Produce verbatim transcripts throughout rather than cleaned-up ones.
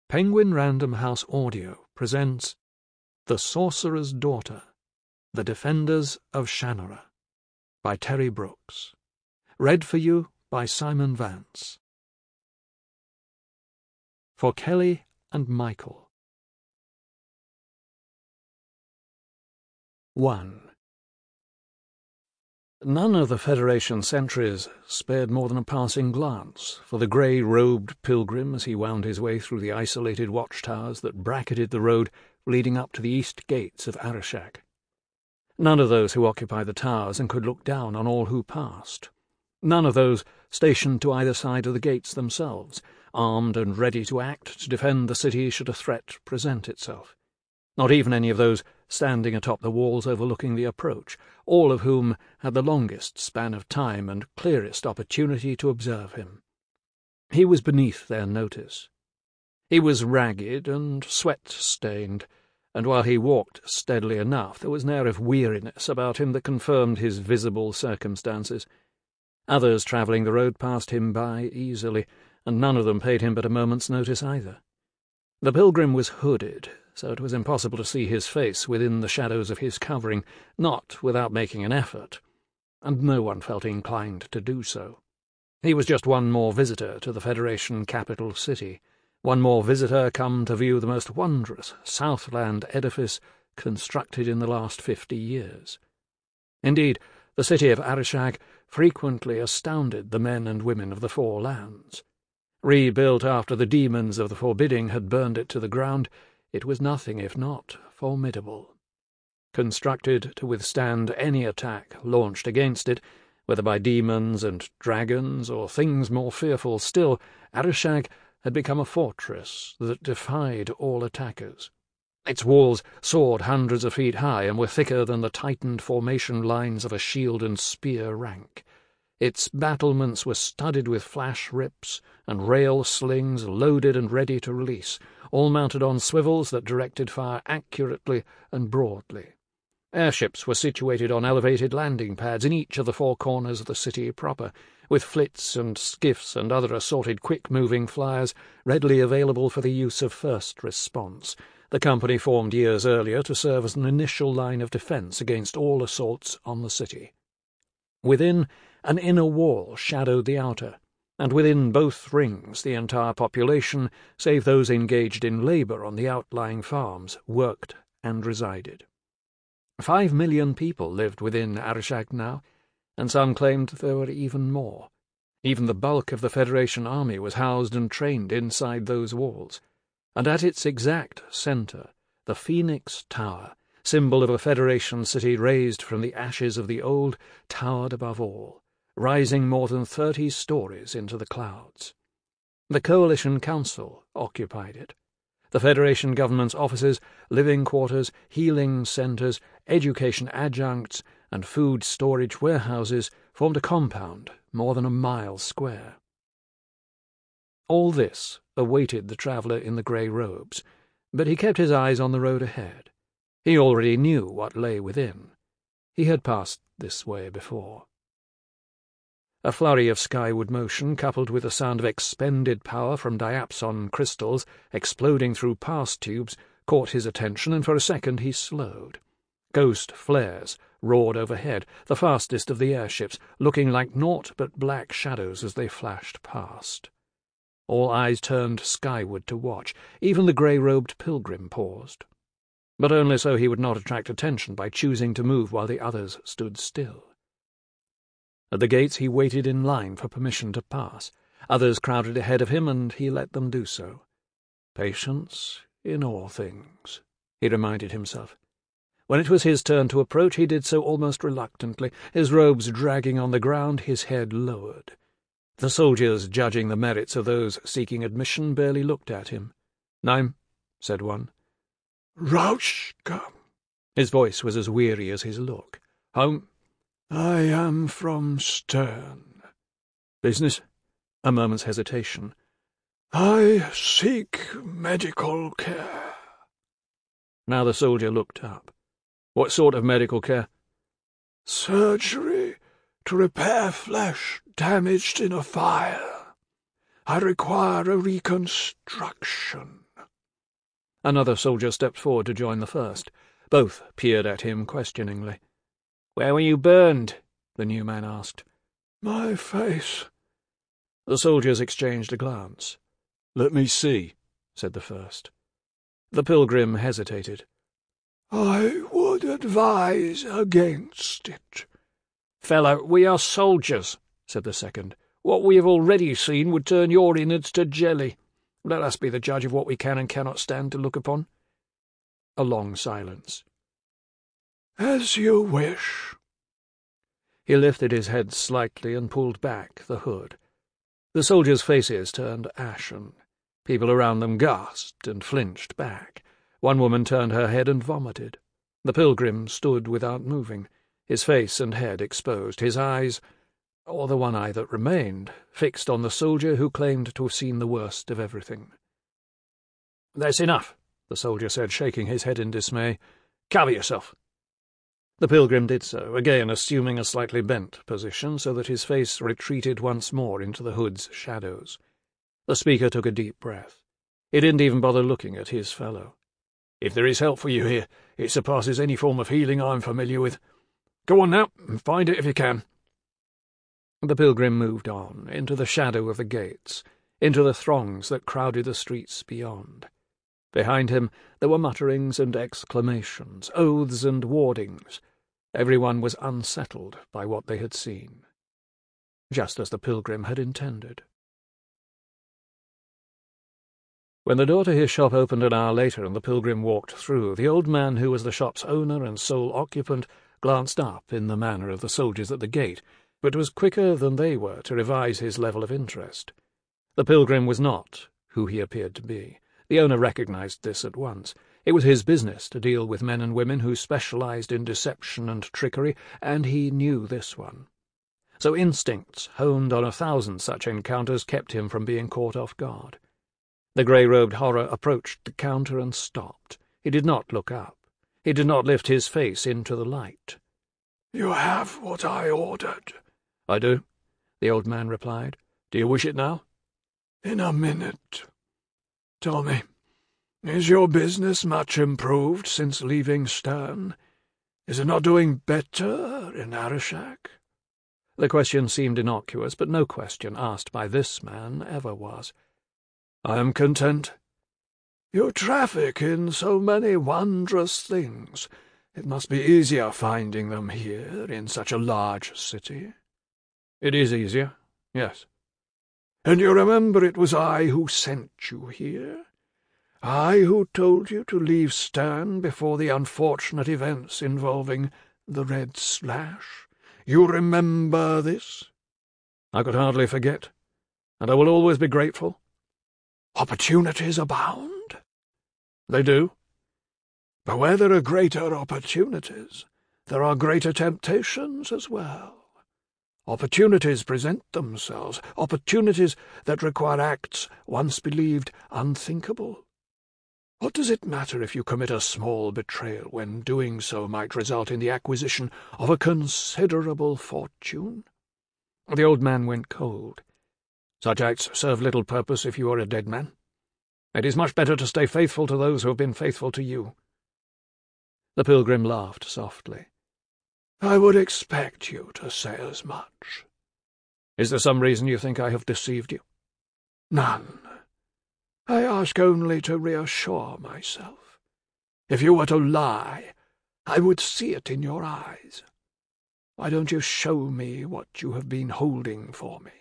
Penguin Random House Audio presents The Sorcerer's Daughter, The Defenders of Shannara by Terry Brooks. Read for you by Simon Vance. For Kelly and Michael. one. None of the Federation sentries spared more than a passing glance for the grey-robed pilgrim as he wound his way through the isolated watchtowers that bracketed the road leading up to the east gates of Arishak. None of those who occupied the towers and could look down on all who passed. None of those stationed to either side of the gates themselves, armed and ready to act to defend the city should a threat present itself. Not even any of those standing atop the walls overlooking the approach, all of whom had the longest span of time and clearest opportunity to observe him. He was beneath their notice. He was ragged and sweat-stained, and while he walked steadily enough, there was an air of weariness about him that confirmed his visible circumstances. Others travelling the road passed him by easily, and none of them paid him but a moment's notice either. The pilgrim was hooded, so it was impossible to see his face within the shadows of his covering, not without making an effort, and no one felt inclined to do so. He was just one more visitor to the Federation capital city, one more visitor come to view the most wondrous Southland edifice constructed in the last fifty years. Indeed, the city of Arishak frequently astounded the men and women of the Four Lands. Rebuilt after the demons of the Forbidding had burned it to the ground, it was nothing if not formidable. Constructed to withstand any attack launched against it, whether by demons and dragons or things more fearful still, Arishak had become a fortress that defied all attackers. Its walls soared hundreds of feet high and were thicker than the tightened formation lines of a shield and spear rank. Its battlements were studded with flash rips and rail slings loaded and ready to release, all mounted on swivels that directed fire accurately and broadly. Airships were situated on elevated landing pads in each of the four corners of the city proper, with flits and skiffs and other assorted quick-moving flyers readily available for the use of first response, the company formed years earlier to serve as an initial line of defence against all assaults on the city. Within, an inner wall shadowed the outer, and within both rings the entire population, save those engaged in labour on the outlying farms, worked and resided. Five million people lived within Arishak now, and some claimed there were even more. Even the bulk of the Federation army was housed and trained inside those walls, and at its exact centre, the Phoenix Tower, symbol of a Federation city raised from the ashes of the old, towered above all, rising more than thirty stories into the clouds. The Coalition Council occupied it. The Federation government's offices, living quarters, healing centres, education adjuncts, and food storage warehouses formed a compound more than a mile square. All this awaited the traveller in the grey robes, but he kept his eyes on the road ahead. He already knew what lay within. He had passed this way before. A flurry of skyward motion, coupled with the sound of expended power from diapson crystals exploding through pass tubes, caught his attention, and for a second he slowed. Ghost flares roared overhead, the fastest of the airships, looking like naught but black shadows as they flashed past. All eyes turned skyward to watch. Even the grey-robed pilgrim paused. But only so he would not attract attention by choosing to move while the others stood still. At the gates he waited in line for permission to pass. Others crowded ahead of him, and he let them do so. Patience in all things, he reminded himself. When it was his turn to approach, he did so almost reluctantly, his robes dragging on the ground, his head lowered. The soldiers, judging the merits of those seeking admission, barely looked at him. "Name," said one. "Rauschka." His voice was as weary as his look. "Home?" "I am from Stern." "Business?" A moment's hesitation. "I seek medical care." Now the soldier looked up. "What sort of medical care?" "Surgery to repair flesh damaged in a fire. I require a reconstruction." Another soldier stepped forward to join the first. Both peered at him questioningly. "Where were you burned?" the new man asked. "My face." The soldiers exchanged a glance. "Let me see," said the first. The pilgrim hesitated. "I would advise against it." "Fellow, we are soldiers," said the second. "What we have already seen would turn your innards to jelly. Let us be the judge of what we can and cannot stand to look upon." A long silence. "As you wish." He lifted his head slightly and pulled back the hood. The soldiers' faces turned ashen. People around them gasped and flinched back. One woman turned her head and vomited. The pilgrim stood without moving, his face and head exposed, his eyes, or the one eye that remained, fixed on the soldier who claimed to have seen the worst of everything. "That's enough," the soldier said, shaking his head in dismay. "Cover yourself." The pilgrim did so, again assuming a slightly bent position, so that his face retreated once more into the hood's shadows. The speaker took a deep breath. He didn't even bother looking at his fellow. "If there is help for you here, it surpasses any form of healing I'm familiar with. Go on now, and find it if you can." The pilgrim moved on, into the shadow of the gates, into the throngs that crowded the streets beyond. Behind him there were mutterings and exclamations, oaths and wardings. Everyone was unsettled by what they had seen, just as the pilgrim had intended. When the door to his shop opened an hour later and the pilgrim walked through, the old man, who was the shop's owner and sole occupant, glanced up in the manner of the soldiers at the gate, but was quicker than they were to revise his level of interest. The pilgrim was not who he appeared to be. The owner recognized this at once. It was his business to deal with men and women who specialized in deception and trickery, and he knew this one. So instincts, honed on a thousand such encounters, kept him from being caught off guard. The grey-robed horror approached the counter and stopped. He did not look up. He did not lift his face into the light. "You have what I ordered." "I do," the old man replied. "Do you wish it now?" "In a minute. Tell me, is your business much improved since leaving Stern? Is it not doing better in Arishak?" The question seemed innocuous, but no question asked by this man ever was. "I am content." "You traffic in so many wondrous things. It must be easier finding them here in such a large city." "It is easier, yes." "And you remember it was I who sent you here? I who told you to leave Stern before the unfortunate events involving the Red Slash? You remember this?" "I could hardly forget, and I will always be grateful." "Opportunities abound?" "They do." "But where there are greater opportunities, there are greater temptations as well. Opportunities present themselves, opportunities that require acts once believed unthinkable. What does it matter if you commit a small betrayal when doing so might result in the acquisition of a considerable fortune?" The old man went cold. "Such acts serve little purpose if you are a dead man. It is much better to stay faithful to those who have been faithful to you." The pilgrim laughed softly. "I would expect you to say as much." "Is there some reason you think I have deceived you?" "None. I ask only to reassure myself. If you were to lie, I would see it in your eyes. Why don't you show me what you have been holding for me?"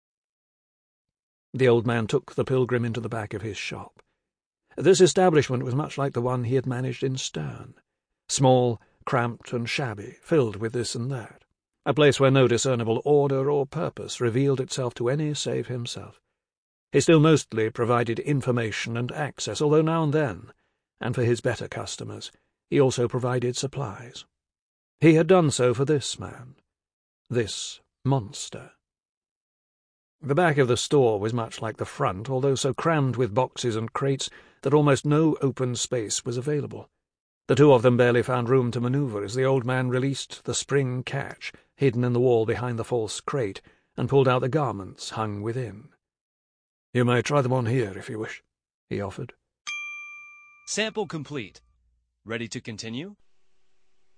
The old man took the pilgrim into the back of his shop. This establishment was much like the one he had managed in Stern. Small, cramped and shabby, filled with this and that. A place where no discernible order or purpose revealed itself to any save himself. He still mostly provided information and access, although now and then, and for his better customers, he also provided supplies. He had done so for this man, this monster. The back of the store was much like the front, although so crammed with boxes and crates that almost no open space was available. The two of them barely found room to maneuver as the old man released the spring catch hidden in the wall behind the false crate and pulled out the garments hung within. "You may try them on here if you wish," he offered. Sample complete. Ready to continue?